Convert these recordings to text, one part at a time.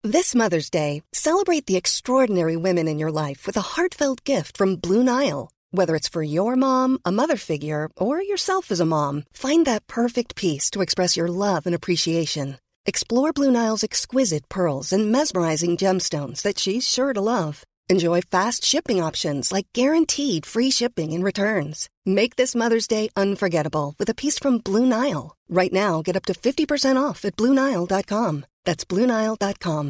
This Mother's Day, celebrate the extraordinary women in your life with a heartfelt gift from Blue Nile. Whether it's for your mom, a mother figure, or yourself as a mom, find that perfect piece to express your love and appreciation. Explore Blue Nile's exquisite pearls and mesmerizing gemstones that she's sure to love. Enjoy fast shipping options like guaranteed free shipping and returns. Make this Mother's Day unforgettable with a piece from Blue Nile. Right now, get up to 50% off at BlueNile.com. That's BlueNile.com.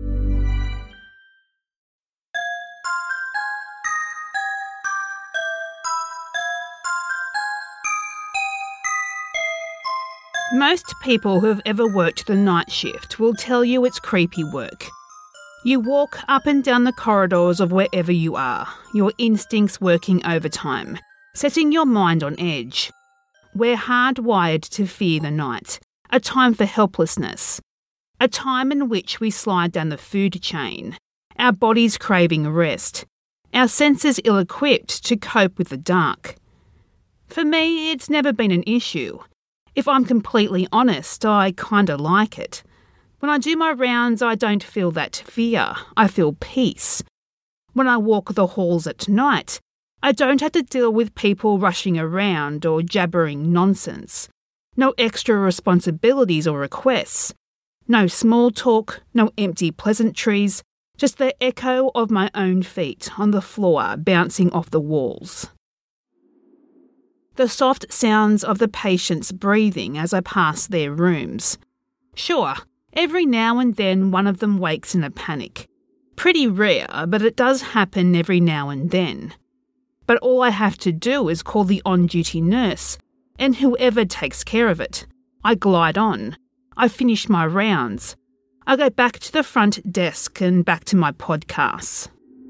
Most people who have ever worked the night shift will tell you it's creepy work. You walk up and down the corridors of wherever you are, your instincts working overtime, setting your mind on edge. We're hardwired to fear the night, a time for helplessness, a time in which we slide down the food chain, our bodies craving rest, our senses ill-equipped to cope with the dark. For me, it's never been an issue. If I'm completely honest, I kinda like it. When I do my rounds, I don't feel that fear. I feel peace. When I walk the halls at night, I don't have to deal with people rushing around or jabbering nonsense. No extra responsibilities or requests. No small talk, no empty pleasantries, just the echo of my own feet on the floor bouncing off the walls. The soft sounds of the patients breathing as I pass their rooms. Sure, every now and then one of them wakes in a panic. Pretty rare, but it does happen every now and then. But all I have to do is call the on-duty nurse, and whoever takes care of it. I glide on. I finish my rounds. I go back to the front desk and back to my podcasts.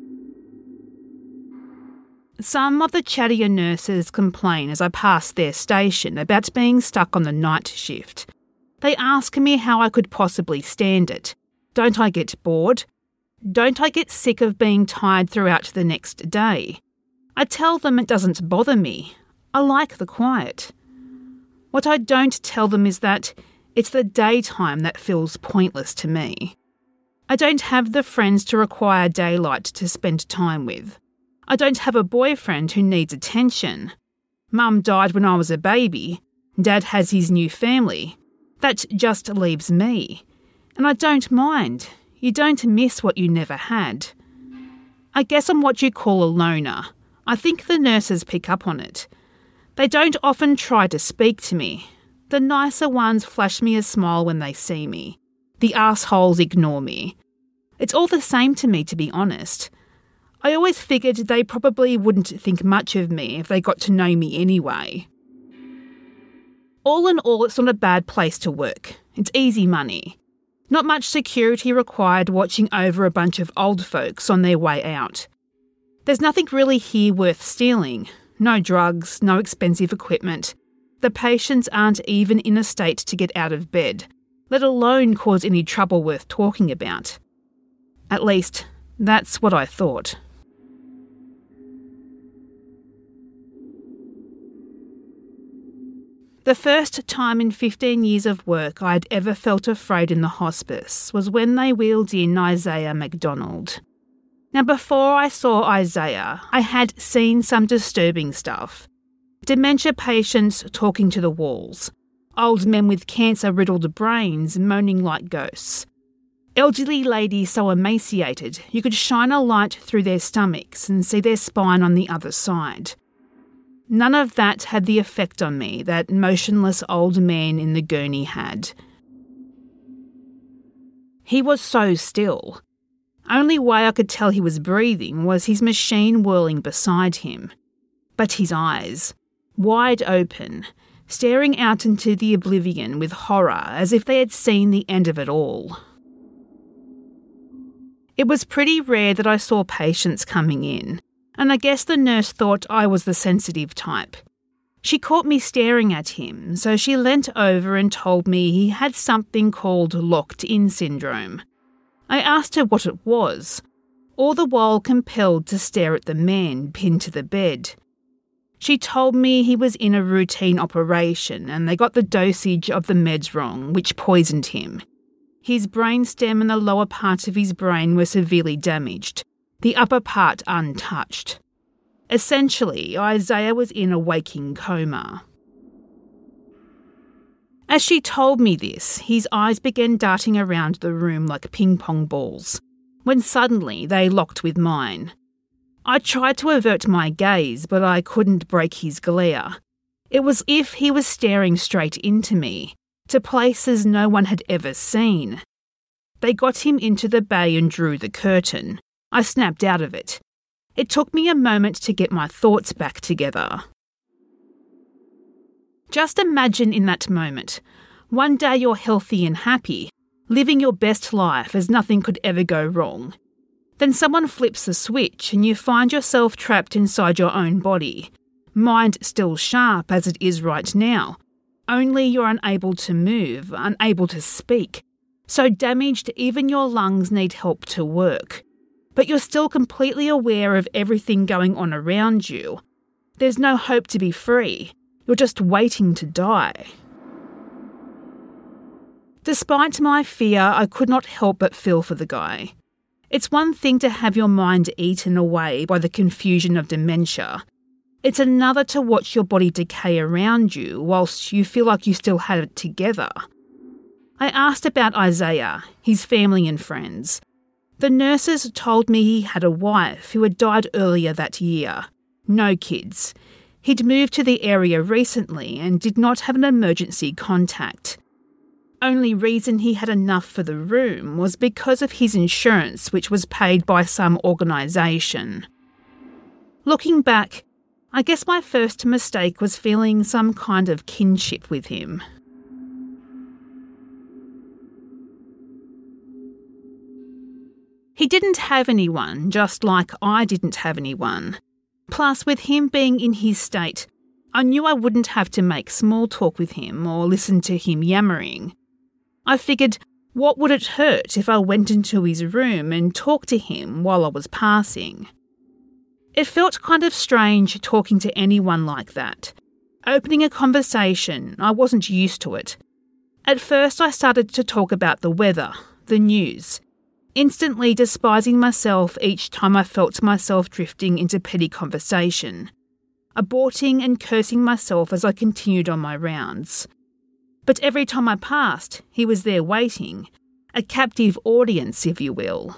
Some of the chattier nurses complain as I pass their station about being stuck on the night shift. They ask me how I could possibly stand it. Don't I get bored? Don't I get sick of being tired throughout the next day? I tell them it doesn't bother me. I like the quiet. What I don't tell them is that it's the daytime that feels pointless to me. I don't have the friends to require daylight to spend time with. I don't have a boyfriend who needs attention. Mum died when I was a baby. Dad has his new family. That just leaves me. And I don't mind. You don't miss what you never had. I guess I'm what you call a loner. I think the nurses pick up on it. They don't often try to speak to me. The nicer ones flash me a smile when they see me. The assholes ignore me. It's all the same to me, to be honest. I always figured they probably wouldn't think much of me if they got to know me anyway. All in all, it's not a bad place to work. It's easy money. Not much security required watching over a bunch of old folks on their way out. There's nothing really here worth stealing. No drugs, no expensive equipment. The patients aren't even in a state to get out of bed, let alone cause any trouble worth talking about. At least, that's what I thought. The first time in 15 years of work I'd ever felt afraid in the hospice was when they wheeled in Isaiah McDonald. Now, before I saw Isaiah, I had seen some disturbing stuff. Dementia patients talking to the walls. Old men with cancer-riddled brains moaning like ghosts. Elderly ladies so emaciated you could shine a light through their stomachs and see their spine on the other side. None of that had the effect on me that motionless old man in the gurney had. He was so still. Only way I could tell he was breathing was his machine whirling beside him. But his eyes, wide open, staring out into the oblivion with horror as if they had seen the end of it all. It was pretty rare that I saw patients coming in, and I guess the nurse thought I was the sensitive type. She caught me staring at him, so she leant over and told me he had something called locked-in syndrome. I asked her what it was, all the while compelled to stare at the man pinned to the bed. She told me he was in a routine operation and they got the dosage of the meds wrong, which poisoned him. His brainstem and the lower part of his brain were severely damaged, the upper part untouched. Essentially, Isaiah was in a waking coma. As she told me this, his eyes began darting around the room like ping-pong balls, when suddenly they locked with mine. I tried to avert my gaze, but I couldn't break his glare. It was as if he was staring straight into me, to places no one had ever seen. They got him into the bay and drew the curtain. I snapped out of it. It took me a moment to get my thoughts back together. Just imagine in that moment, one day you're healthy and happy, living your best life as nothing could ever go wrong. Then someone flips a switch and you find yourself trapped inside your own body, mind still sharp as it is right now, only you're unable to move, unable to speak, so damaged even your lungs need help to work. But you're still completely aware of everything going on around you. There's no hope to be free. You're just waiting to die. Despite my fear, I could not help but feel for the guy. It's one thing to have your mind eaten away by the confusion of dementia. It's another to watch your body decay around you whilst you feel like you still had it together. I asked about Isaiah, his family and friends. The nurses told me he had a wife who had died earlier that year. No kids. He'd moved to the area recently and did not have an emergency contact. Only reason he had enough for the room was because of his insurance, which was paid by some organisation. Looking back, I guess my first mistake was feeling some kind of kinship with him. He didn't have anyone, just like I didn't have anyone. Plus, with him being in his state, I knew I wouldn't have to make small talk with him or listen to him yammering. I figured, what would it hurt if I went into his room and talked to him while I was passing? It felt kind of strange talking to anyone like that. Opening a conversation, I wasn't used to it. At first I started to talk about the weather, the news, instantly despising myself each time I felt myself drifting into petty conversation, aborting and cursing myself as I continued on my rounds. But every time I passed, he was there waiting, a captive audience, if you will.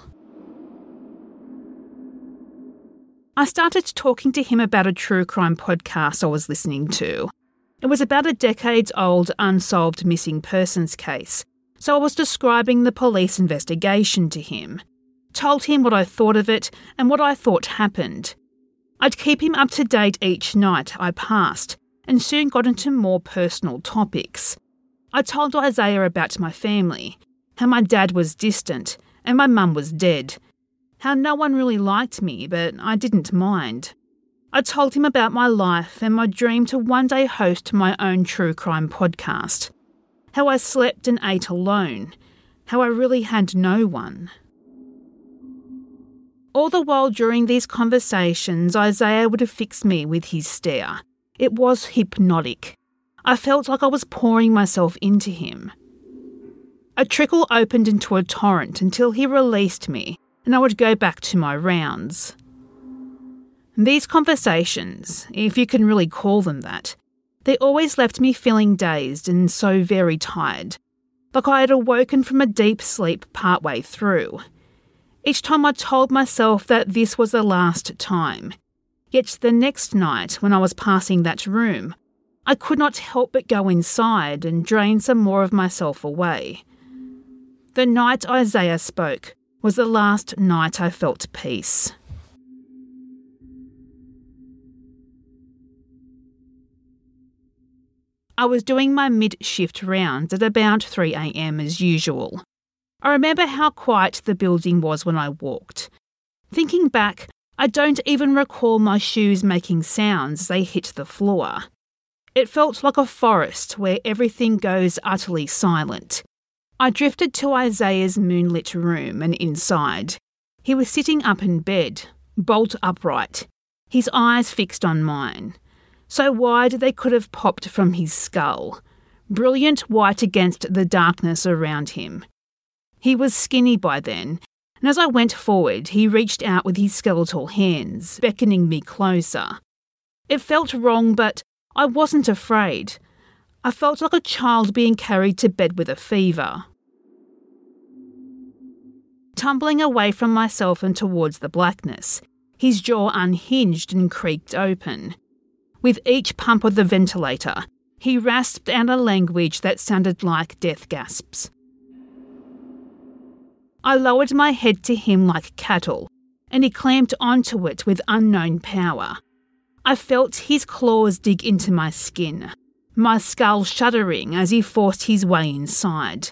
I started talking to him about a true crime podcast I was listening to. It was about a decades-old unsolved missing persons case, so I was describing the police investigation to him, told him what I thought of it and what I thought happened. I'd keep him up to date each night I passed, and soon got into more personal topics. I told Isaiah about my family, how my dad was distant and my mum was dead, how no one really liked me, but I didn't mind. I told him about my life and my dream to one day host my own true crime podcast, how I slept and ate alone, how I really had no one. All the while during these conversations, Isaiah would affix me with his stare. It was hypnotic. I felt like I was pouring myself into him. A trickle opened into a torrent until he released me, and I would go back to my rounds. These conversations, if you can really call them that, they always left me feeling dazed and so very tired, like I had awoken from a deep sleep partway through. Each time I told myself that this was the last time. Yet the next night, when I was passing that room, I could not help but go inside and drain some more of myself away. The night Isaiah spoke was the last night I felt peace. I was doing my mid-shift rounds at about 3 a.m. as usual. I remember how quiet the building was when I walked. Thinking back, I don't even recall my shoes making sounds as they hit the floor. It felt like a forest where everything goes utterly silent. I drifted to Isaiah's moonlit room and inside. He was sitting up in bed, bolt upright, his eyes fixed on mine, so wide they could have popped from his skull, brilliant white against the darkness around him. He was skinny by then, and as I went forward, he reached out with his skeletal hands, beckoning me closer. It felt wrong, but I wasn't afraid. I felt like a child being carried to bed with a fever. Tumbling away from myself and towards the blackness, his jaw unhinged and creaked open. With each pump of the ventilator, he rasped out a language that sounded like death gasps. I lowered my head to him like cattle, and he clamped onto it with unknown power. I felt his claws dig into my skin, my skull shuddering as he forced his way inside.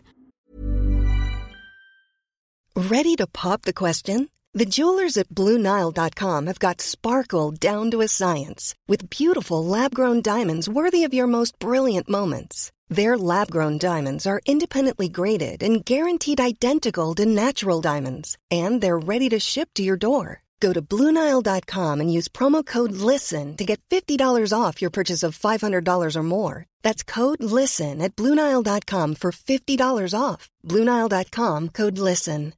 Ready to pop the question? The jewelers at BlueNile.com have got sparkle down to a science with beautiful lab-grown diamonds worthy of your most brilliant moments. Their lab-grown diamonds are independently graded and guaranteed identical to natural diamonds, and they're ready to ship to your door. Go to BlueNile.com and use promo code LISTEN to get $50 off your purchase of $500 or more. That's code LISTEN at BlueNile.com for $50 off. BlueNile.com, code LISTEN.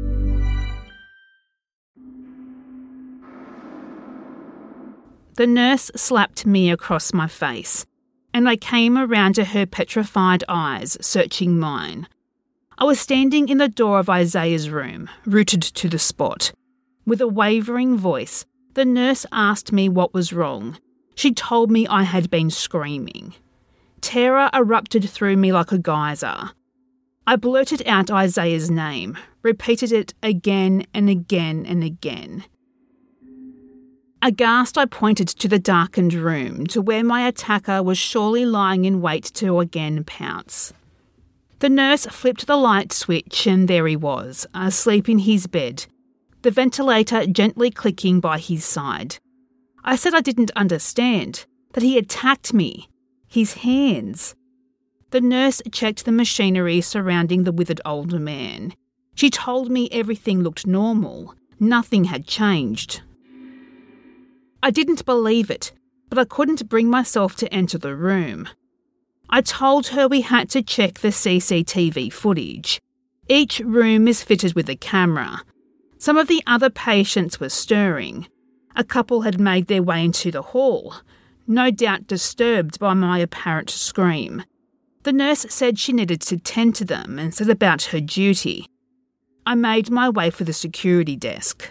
The nurse slapped me across my face, and I came around to her petrified eyes, searching mine. I was standing in the door of Isaiah's room, rooted to the spot. With a wavering voice, the nurse asked me what was wrong. She told me I had been screaming. Terror erupted through me like a geyser. I blurted out Isaiah's name, repeated it again and again and again. Aghast, I pointed to the darkened room, to where my attacker was surely lying in wait to again pounce. The nurse flipped the light switch and there he was, asleep in his bed, the ventilator gently clicking by his side. I said I didn't understand, that he attacked me. His hands. The nurse checked the machinery surrounding the withered old man. She told me everything looked normal. Nothing had changed. I didn't believe it, but I couldn't bring myself to enter the room. I told her we had to check the CCTV footage. Each room is fitted with a camera. Some of the other patients were stirring. A couple had made their way into the hall, no doubt disturbed by my apparent scream. The nurse said she needed to tend to them and set about her duty. I made my way for the security desk.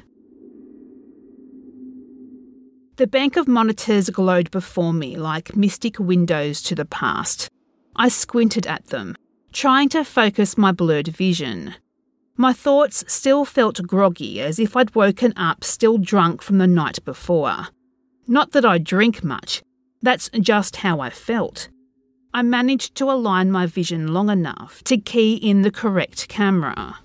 The bank of monitors glowed before me like mystic windows to the past. I squinted at them, trying to focus my blurred vision. My thoughts still felt groggy, as if I'd woken up still drunk from the night before. Not that I drink much, that's just how I felt. I managed to align my vision long enough to key in the correct camera.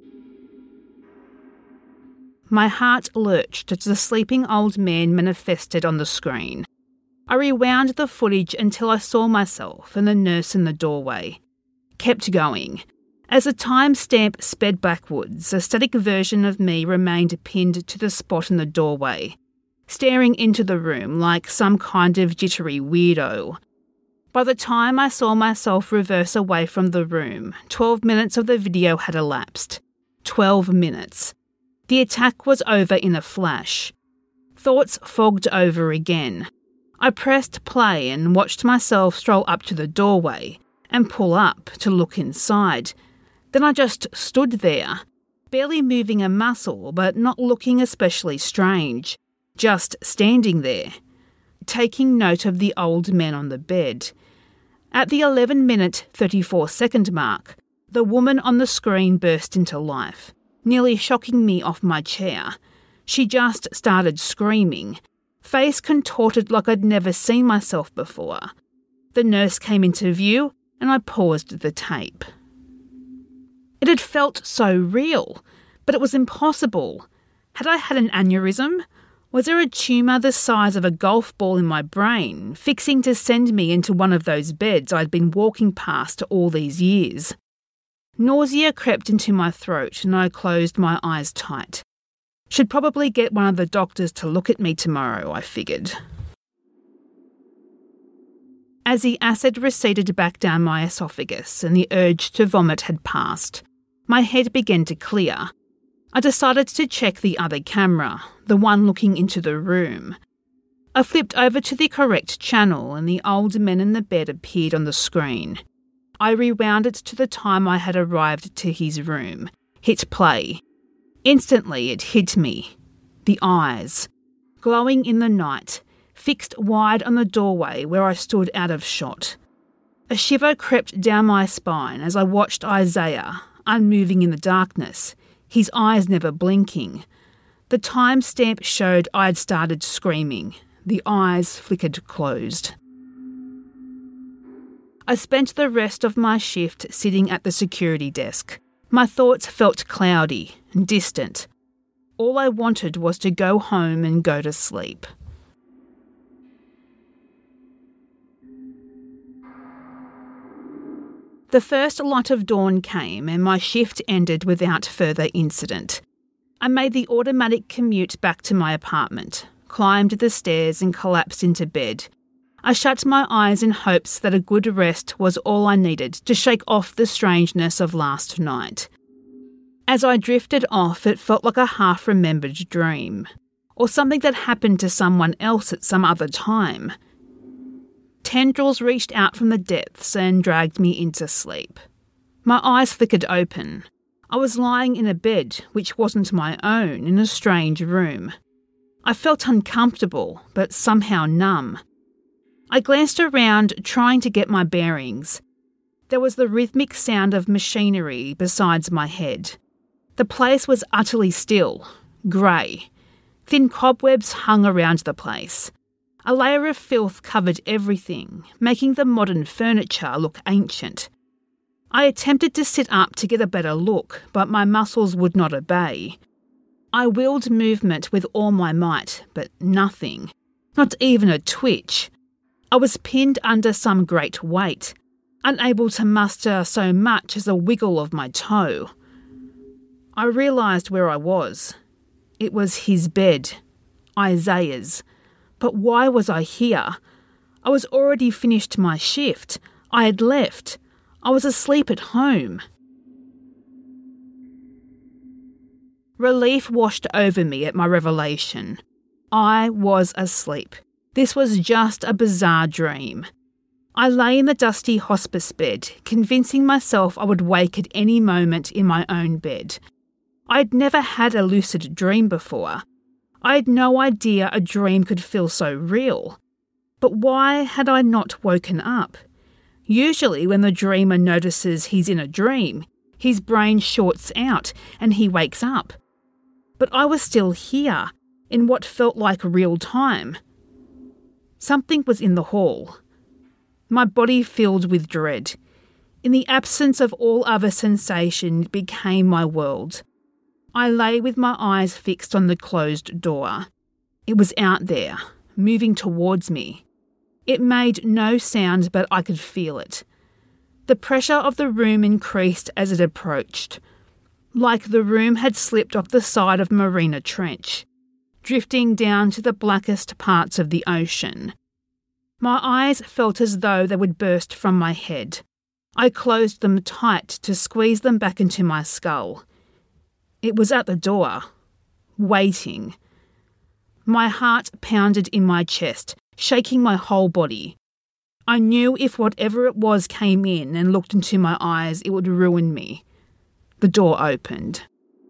My heart lurched as the sleeping old man manifested on the screen. I rewound the footage until I saw myself and the nurse in the doorway. Kept going. As the timestamp sped backwards, a static version of me remained pinned to the spot in the doorway, staring into the room like some kind of jittery weirdo. By the time I saw myself reverse away from the room, 12 minutes of the video had elapsed. 12 minutes. The attack was over in a flash. Thoughts fogged over again. I pressed play and watched myself stroll up to the doorway and pull up to look inside. Then I just stood there, barely moving a muscle but not looking especially strange, just standing there, taking note of the old man on the bed. At the 11-minute 34-second mark, the woman on the screen burst into life, nearly shocking me off my chair. She just started screaming, face contorted like I'd never seen myself before. The nurse came into view and I paused the tape. It had felt so real, but it was impossible. Had I had an aneurysm? Was there a tumour the size of a golf ball in my brain, fixing to send me into one of those beds I'd been walking past all these years? Nausea crept into my throat and I closed my eyes tight. Should probably get one of the doctors to look at me tomorrow, I figured. As the acid receded back down my esophagus and the urge to vomit had passed, My head began to clear. I decided to check the other camera, the one looking into the room. I flipped over to the correct channel and the old man in the bed appeared on the screen. I rewound it to the time I had arrived to his room, hit play. Instantly it hit me. The eyes, glowing in the night, fixed wide on the doorway where I stood out of shot. A shiver crept down my spine as I watched Isaiah, unmoving in the darkness, his eyes never blinking. The timestamp showed I had started screaming. The eyes flickered closed. I spent the rest of my shift sitting at the security desk. My thoughts felt cloudy and distant. All I wanted was to go home and go to sleep. The first light of dawn came and my shift ended without further incident. I made the automatic commute back to my apartment, climbed the stairs and collapsed into bed. I shut my eyes in hopes that a good rest was all I needed to shake off the strangeness of last night. As I drifted off, it felt like a half-remembered dream, or something that happened to someone else at some other time. Tendrils reached out from the depths and dragged me into sleep. My eyes flickered open. I was lying in a bed which wasn't my own in a strange room. I felt uncomfortable, but somehow numb. I glanced around, trying to get my bearings. There was the rhythmic sound of machinery besides my head. The place was utterly still, grey. Thin cobwebs hung around the place. A layer of filth covered everything, making the modern furniture look ancient. I attempted to sit up to get a better look, but my muscles would not obey. I willed movement with all my might, but nothing. Not even a twitch. I was pinned under some great weight, unable to muster so much as a wiggle of my toe. I realised where I was. It was his bed, Isaiah's. But why was I here? I was already finished my shift. I had left. I was asleep at home. Relief washed over me at my revelation. I was asleep. This was just a bizarre dream. I lay in the dusty hospice bed, convincing myself I would wake at any moment in my own bed. I had never had a lucid dream before. I had no idea a dream could feel so real. But why had I not woken up? Usually when the dreamer notices he's in a dream, his brain shorts out and he wakes up. But I was still here, in what felt like real time. Something was in the hall. My body filled with dread. In the absence of all other sensation, it became my world. I lay with my eyes fixed on the closed door. It was out there, moving towards me. It made no sound, but I could feel it. The pressure of the room increased as it approached, like the room had slipped off the side of Marina Trench, drifting down to the blackest parts of the ocean. My eyes felt as though they would burst from my head. I closed them tight to squeeze them back into my skull. It was at the door, waiting. My heart pounded in my chest, shaking my whole body. I knew if whatever it was came in and looked into my eyes, it would ruin me. The door opened.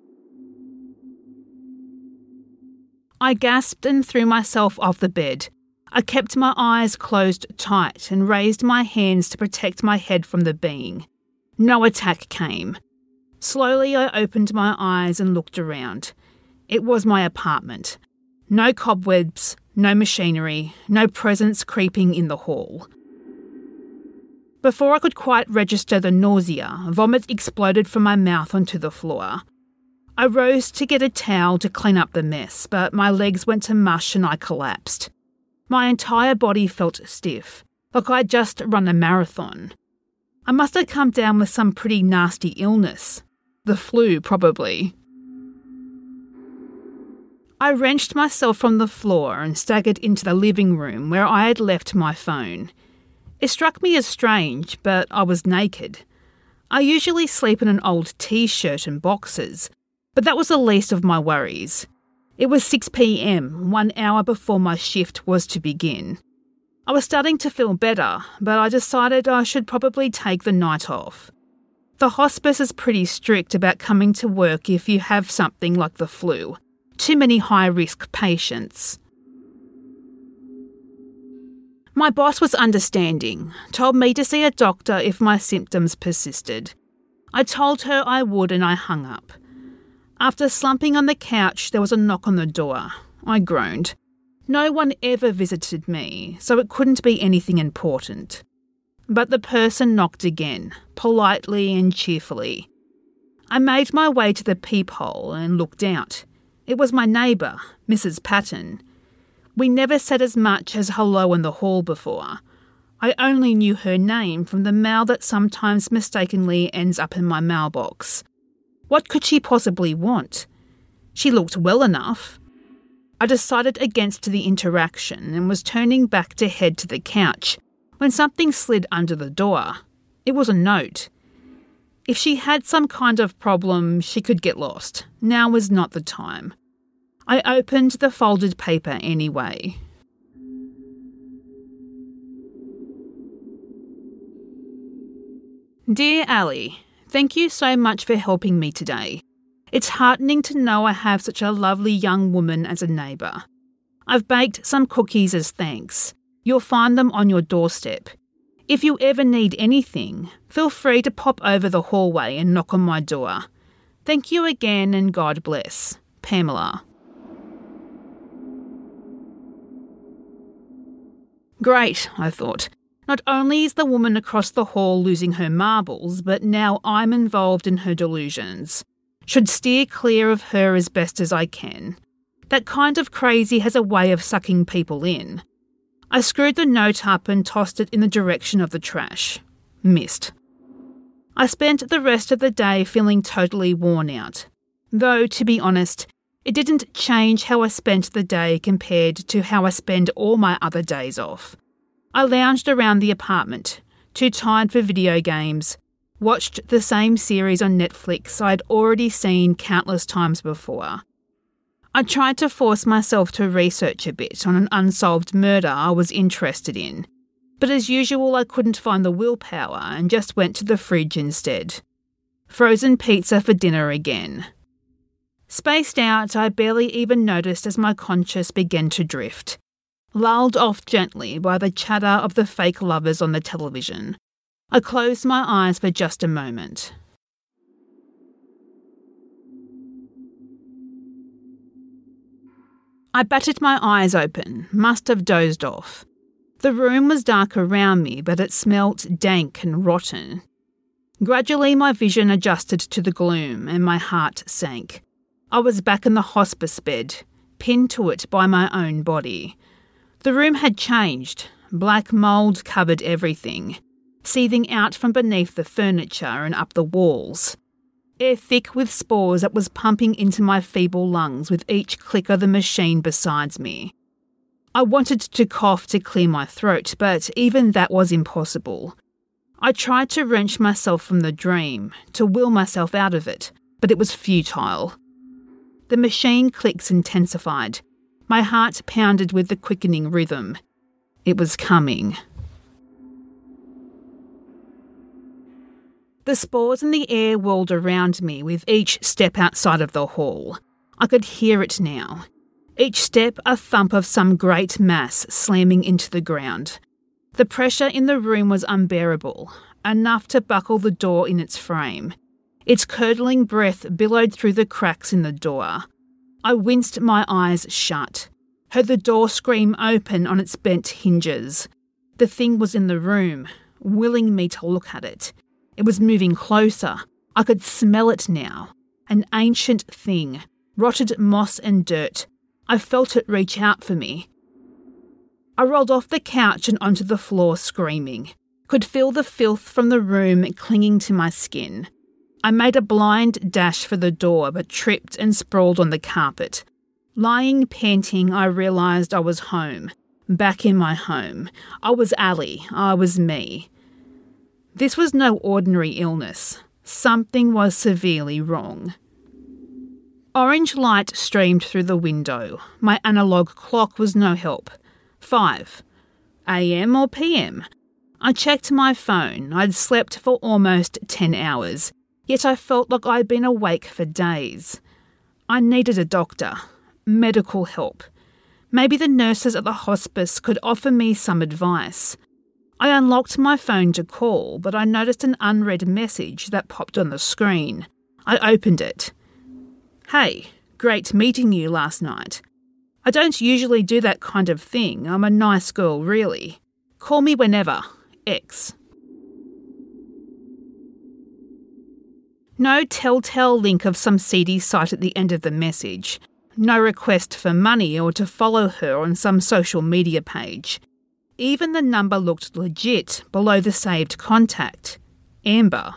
I gasped and threw myself off the bed. I kept my eyes closed tight and raised my hands to protect my head from the being. No attack came. Slowly I opened my eyes and looked around. It was my apartment. No cobwebs, no machinery, no presence creeping in the hall. Before I could quite register the nausea, vomit exploded from my mouth onto the floor. I rose to get a towel to clean up the mess, but my legs went to mush and I collapsed. My entire body felt stiff, like I'd just run a marathon. I must have come down with some pretty nasty illness. The flu, probably. I wrenched myself from the floor and staggered into the living room where I had left my phone. It struck me as strange, but I was naked. I usually sleep in an old t-shirt and boxers, but that was the least of my worries. It was 6 p.m, 1 hour before my shift was to begin. I was starting to feel better, but I decided I should probably take the night off. The hospice is pretty strict about coming to work if you have something like the flu. Too many high-risk patients. My boss was understanding, told me to see a doctor if my symptoms persisted. I told her I would and I hung up. After slumping on the couch, there was a knock on the door. I groaned. No one ever visited me, so it couldn't be anything important. But the person knocked again, politely and cheerfully. I made my way to the peephole and looked out. It was my neighbour, Mrs. Patton. We never said as much as hello in the hall before. I only knew her name from the mail that sometimes mistakenly ends up in my mailbox. What could she possibly want? She looked well enough. I decided against the interaction and was turning back to head to the couch when something slid under the door. It was a note. If she had some kind of problem, she could get lost. Now was not the time. I opened the folded paper anyway. Dear Ali, thank you so much for helping me today. It's heartening to know I have such a lovely young woman as a neighbour. I've baked some cookies as thanks. You'll find them on your doorstep. If you ever need anything, feel free to pop over the hallway and knock on my door. Thank you again and God bless. Pamela. Great, I thought. Not only is the woman across the hall losing her marbles, but now I'm involved in her delusions. Should steer clear of her as best as I can. That kind of crazy has a way of sucking people in. I screwed the note up and tossed it in the direction of the trash. Missed. I spent the rest of the day feeling totally worn out. Though, to be honest, it didn't change how I spent the day compared to how I spend all my other days off. I lounged around the apartment, too tired for video games, watched the same series on Netflix I'd already seen countless times before. I tried to force myself to research a bit on an unsolved murder I was interested in, but as usual I couldn't find the willpower and just went to the fridge instead. Frozen pizza for dinner again. Spaced out, I barely even noticed as my conscience began to drift, lulled off gently by the chatter of the fake lovers on the television. I closed my eyes for just a moment. I batted my eyes open, must have dozed off. The room was dark around me, but it smelt dank and rotten. Gradually my vision adjusted to the gloom and my heart sank. I was back in the hospice bed, pinned to it by my own body. The room had changed. Black mould covered everything, seething out from beneath the furniture and up the walls. Air thick with spores that was pumping into my feeble lungs with each click of the machine beside me. I wanted to cough to clear my throat, but even that was impossible. I tried to wrench myself from the dream, to will myself out of it, but it was futile. The machine clicks intensified. My heart pounded with the quickening rhythm. It was coming. The spores in the air whirled around me with each step outside of the hall. I could hear it now. Each step a thump of some great mass slamming into the ground. The pressure in the room was unbearable, enough to buckle the door in its frame. Its curdling breath billowed through the cracks in the door. I winced my eyes shut, heard the door scream open on its bent hinges. The thing was in the room, willing me to look at it. It was moving closer. I could smell it now. An ancient thing, rotted moss and dirt. I felt it reach out for me. I rolled off the couch and onto the floor screaming. Could feel the filth from the room clinging to my skin. I made a blind dash for the door but tripped and sprawled on the carpet. Lying panting, I realised I was home. Back in my home. I was Ali. I was me. This was no ordinary illness. Something was severely wrong. Orange light streamed through the window. My analogue clock was no help. 5 a.m. or p.m. I checked my phone. I'd slept for almost 10 hours, yet I felt like I'd been awake for days. I needed a doctor, medical help. Maybe the nurses at the hospice could offer me some advice. I unlocked my phone to call, but I noticed an unread message that popped on the screen. I opened it. "Hey, great meeting you last night. I don't usually do that kind of thing. I'm a nice girl, really. Call me whenever. X." No telltale link of some seedy site at the end of the message. No request for money or to follow her on some social media page. Even the number looked legit below the saved contact. Amber.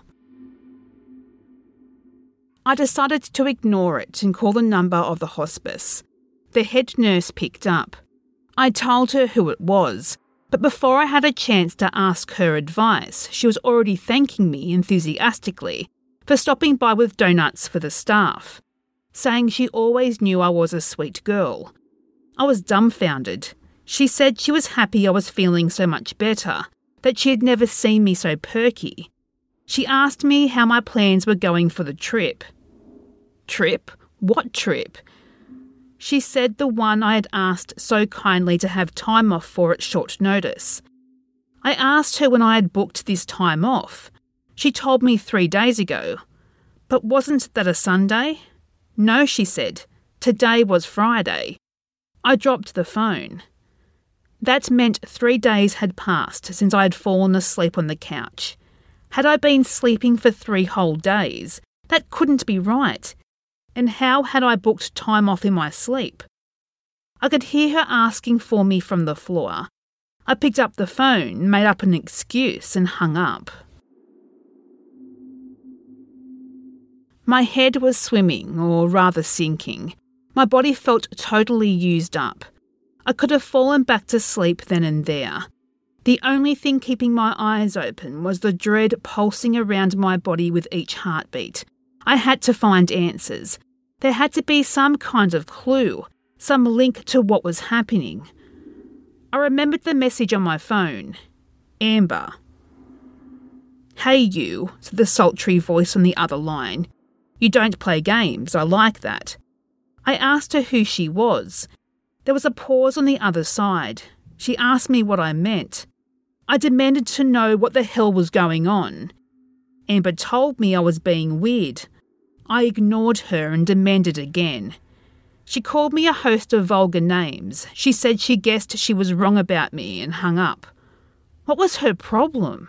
I decided to ignore it and call the number of the hospice. The head nurse picked up. I told her who it was, but before I had a chance to ask her advice, she was already thanking me enthusiastically for stopping by with donuts for the staff, saying she always knew I was a sweet girl. I was dumbfounded. She said she was happy I was feeling so much better, that she had never seen me so perky. She asked me how my plans were going for the trip. Trip? What trip? She said the one I had asked so kindly to have time off for at short notice. I asked her when I had booked this time off. She told me 3 days ago. But wasn't that a Sunday? No, she said. Today was Friday. I dropped the phone. That meant 3 days had passed since I had fallen asleep on the couch. Had I been sleeping for 3 whole days? That couldn't be right. And how had I booked time off in my sleep? I could hear her asking for me from the floor. I picked up the phone, made up an excuse, and hung up. My head was swimming, or rather sinking. My body felt totally used up. I could have fallen back to sleep then and there. The only thing keeping my eyes open was the dread pulsing around my body with each heartbeat. I had to find answers. There had to be some kind of clue, some link to what was happening. I remembered the message on my phone. Amber. "Hey you," said the sultry voice on the other line. "You don't play games, I like that." I asked her who she was. There was a pause on the other side. She asked me what I meant. I demanded to know what the hell was going on. Amber told me I was being weird. I ignored her and demanded again. She called me a host of vulgar names. She said she guessed she was wrong about me and hung up. What was her problem?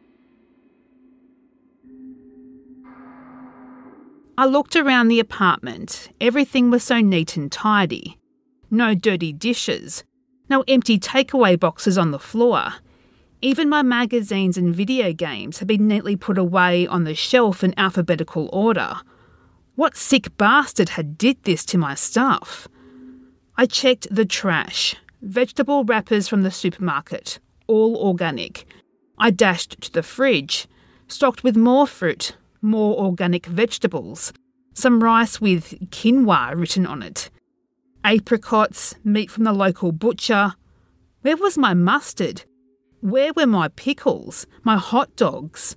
I looked around the apartment. Everything was so neat and tidy. No dirty dishes. No empty takeaway boxes on the floor. Even my magazines and video games had been neatly put away on the shelf in alphabetical order. What sick bastard had did this to my stuff? I checked the trash. Vegetable wrappers from the supermarket. All organic. I dashed to the fridge. Stocked with more fruit. More organic vegetables. Some rice with quinoa written on it. Apricots, meat from the local butcher. Where was my mustard? Where were my pickles? My hot dogs?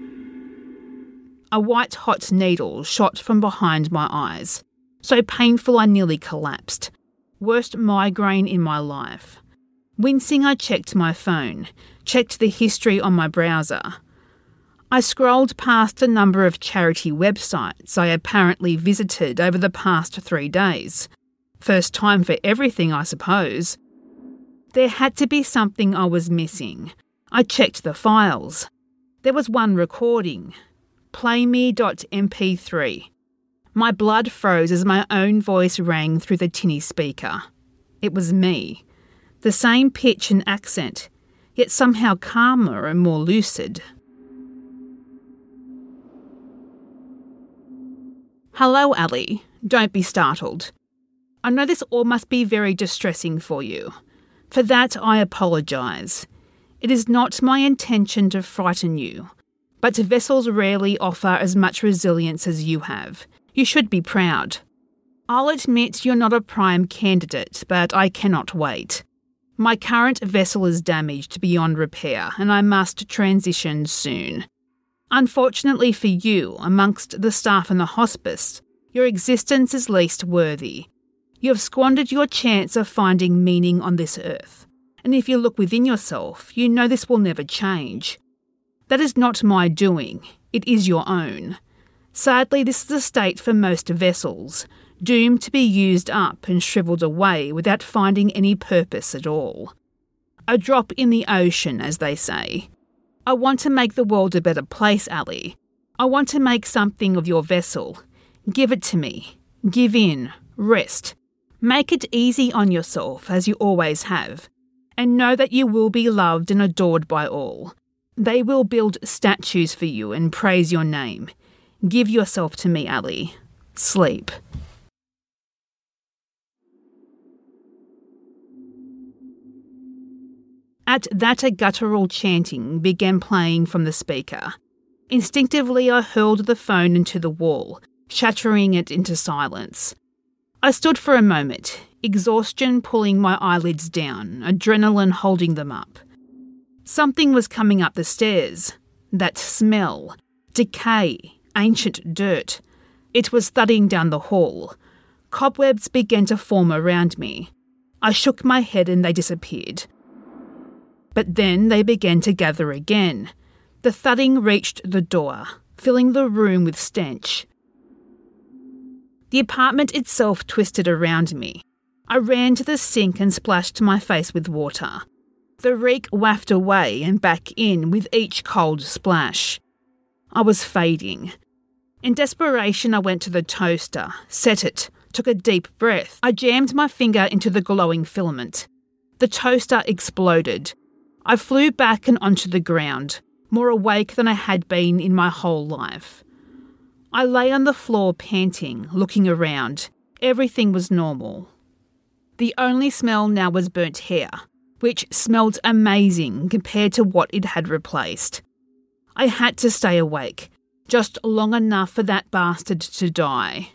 A white hot needle shot from behind my eyes. So painful I nearly collapsed. Worst migraine in my life. Wincing, I checked my phone. Checked the history on my browser. I scrolled past a number of charity websites I apparently visited over the past 3 days. First time for everything, I suppose. There had to be something I was missing. I checked the files. There was one recording. Playme.mp3. My blood froze as my own voice rang through the tinny speaker. It was me. The same pitch and accent, yet somehow calmer and more lucid. Hello, Ali. Don't be startled. I know this all must be very distressing for you. For that, I apologise. It is not my intention to frighten you, but vessels rarely offer as much resilience as you have. You should be proud. I'll admit you're not a prime candidate, but I cannot wait. My current vessel is damaged beyond repair, and I must transition soon. Unfortunately for you, amongst the staff in the hospice, your existence is least worthy. You have squandered your chance of finding meaning on this earth, and if you look within yourself, you know this will never change. That is not my doing, it is your own. Sadly, this is the state for most vessels, doomed to be used up and shriveled away without finding any purpose at all. A drop in the ocean, as they say. I want to make the world a better place, Ali. I want to make something of your vessel. Give it to me. Give in. Rest. Make it easy on yourself, as you always have. And know that you will be loved and adored by all. They will build statues for you and praise your name. Give yourself to me, Ali. Sleep. At that, a guttural chanting began playing from the speaker. Instinctively, I hurled the phone into the wall, shattering it into silence. I stood for a moment, exhaustion pulling my eyelids down, adrenaline holding them up. Something was coming up the stairs. That smell. Decay. Ancient dirt. It was thudding down the hall. Cobwebs began to form around me. I shook my head and they disappeared. But then they began to gather again. The thudding reached the door, filling the room with stench. The apartment itself twisted around me. I ran to the sink and splashed my face with water. The reek wafted away and back in with each cold splash. I was fading. In desperation, I went to the toaster, set it, took a deep breath. I jammed my finger into the glowing filament. The toaster exploded. I flew back and onto the ground, more awake than I had been in my whole life. I lay on the floor panting, looking around. Everything was normal. The only smell now was burnt hair, which smelled amazing compared to what it had replaced. I had to stay awake, just long enough for that bastard to die.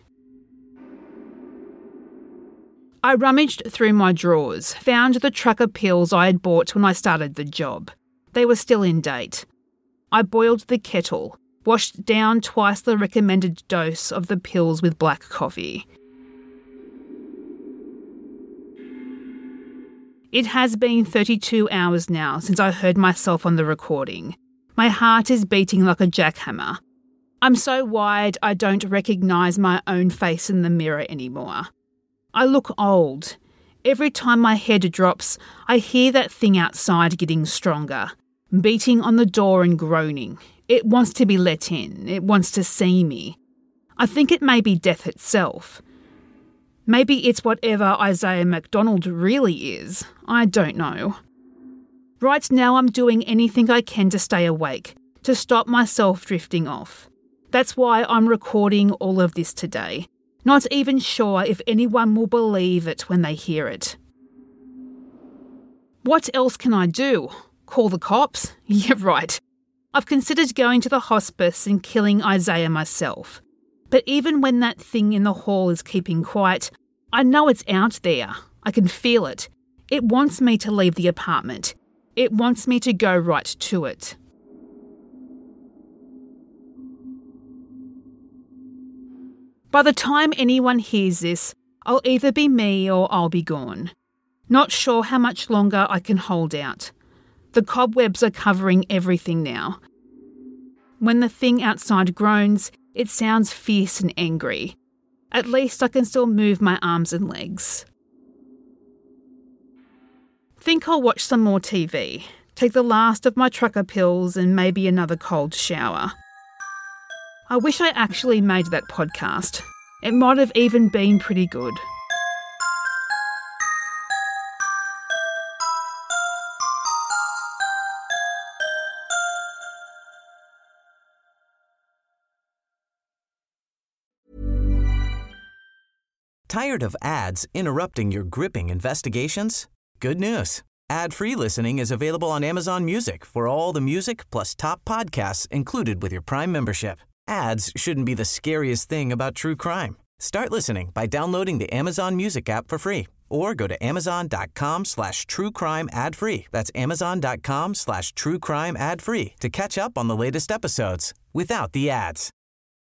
I rummaged through my drawers, found the trucker pills I had bought when I started the job. They were still in date. I boiled the kettle, washed down twice the recommended dose of the pills with black coffee. It has been 32 hours now since I heard myself on the recording. My heart is beating like a jackhammer. I'm so wired I don't recognise my own face in the mirror anymore. I look old. Every time my head drops, I hear that thing outside getting stronger, beating on the door and groaning. It wants to be let in. It wants to see me. I think it may be death itself. Maybe it's whatever Isaiah MacDonald really is. I don't know. Right now I'm doing anything I can to stay awake, to stop myself drifting off. That's why I'm recording all of this today. Not even sure if anyone will believe it when they hear it. What else can I do? Call the cops? Yeah, right. I've considered going to the hospice and killing Isaiah myself. But even when that thing in the hall is keeping quiet, I know it's out there. I can feel it. It wants me to leave the apartment. It wants me to go right to it. By the time anyone hears this, I'll either be me or I'll be gone. Not sure how much longer I can hold out. The cobwebs are covering everything now. When the thing outside groans, it sounds fierce and angry. At least I can still move my arms and legs. Think I'll watch some more TV, take the last of my trucker pills and maybe another cold shower. I wish I actually made that podcast. It might have even been pretty good. Tired of ads interrupting your gripping investigations? Good news. Ad-free listening is available on Amazon Music for all the music plus top podcasts included with your Prime membership. Ads shouldn't be the scariest thing about true crime. Start listening by downloading the Amazon Music app for free or go to amazon.com/truecrime ad-free. That's amazon.com/truecrime ad-free to catch up on the latest episodes without the ads.